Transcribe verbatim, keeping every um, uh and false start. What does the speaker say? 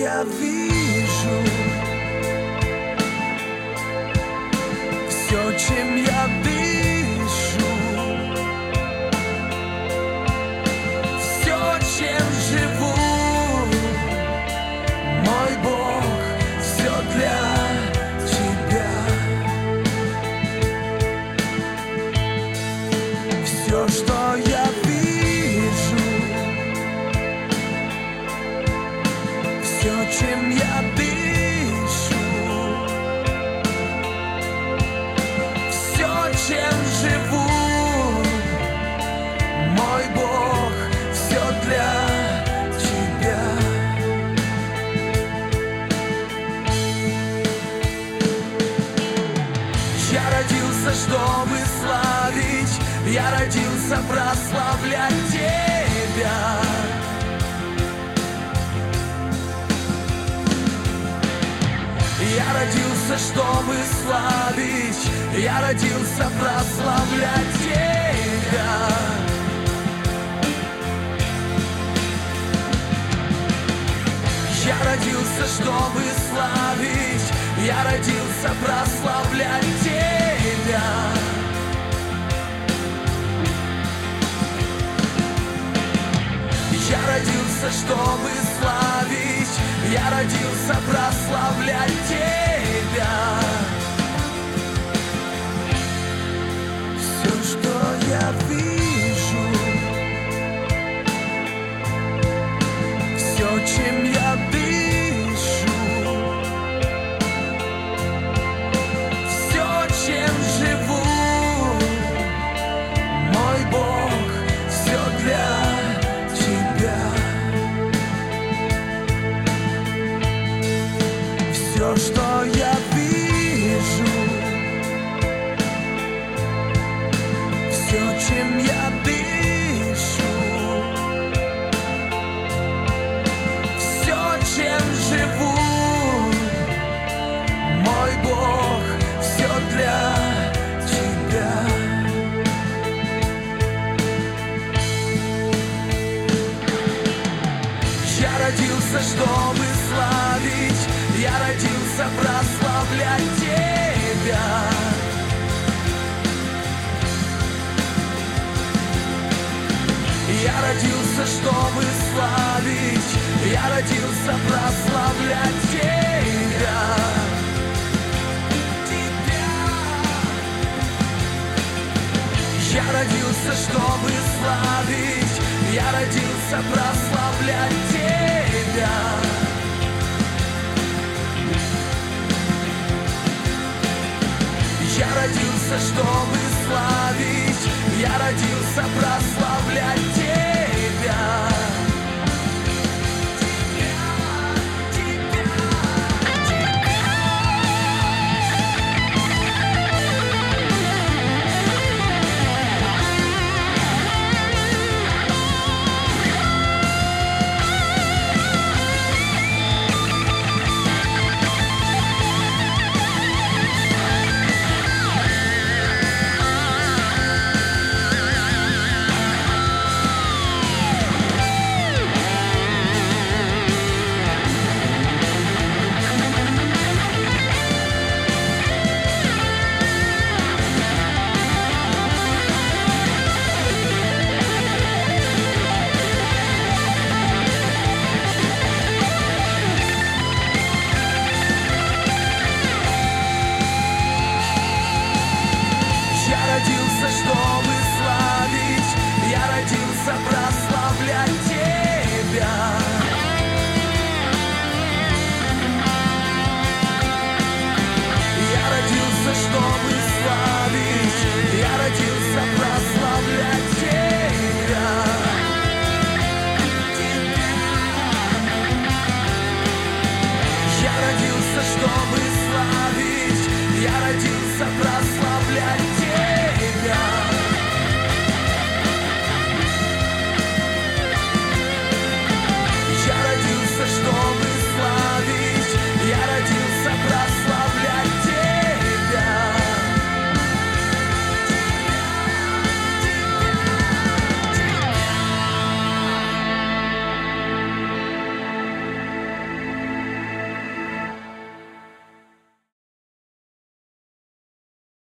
я вижу, все, чем я дышу, все, чем живу, мой Бог, все для Тебя. Все, что я вижу, все, чем я дышу, все, чем живу, мой Бог, все для Тебя. Я родился, чтобы славить, я родился прославлять Тебя. Я родился, чтобы славить, я родился прославлять Тебя. Я родился, чтобы славить, я родился прославлять Тебя. Я родился, чтобы славить, я родился прославлять Тебя. Все, что я вижу, все, чем я дышу, все, чем живу, мой Бог, все для все, что я вижу, все, чем я дышу, все, чем живу, мой Бог, все для Тебя. Я родился, чтобы славить, я родился прославлять Тебя. Я родился, чтобы славить, я родился прославлять Тебя. Я родился, чтобы славить, я родился прославлять Тебя. Я родился, чтобы славить, я родился прославлять Тебя. Прославлять Тебя. Я родился, чтобы славить, я родился прославлять Тебя. Я родился, чтобы славить, я родился прославлять Тебя.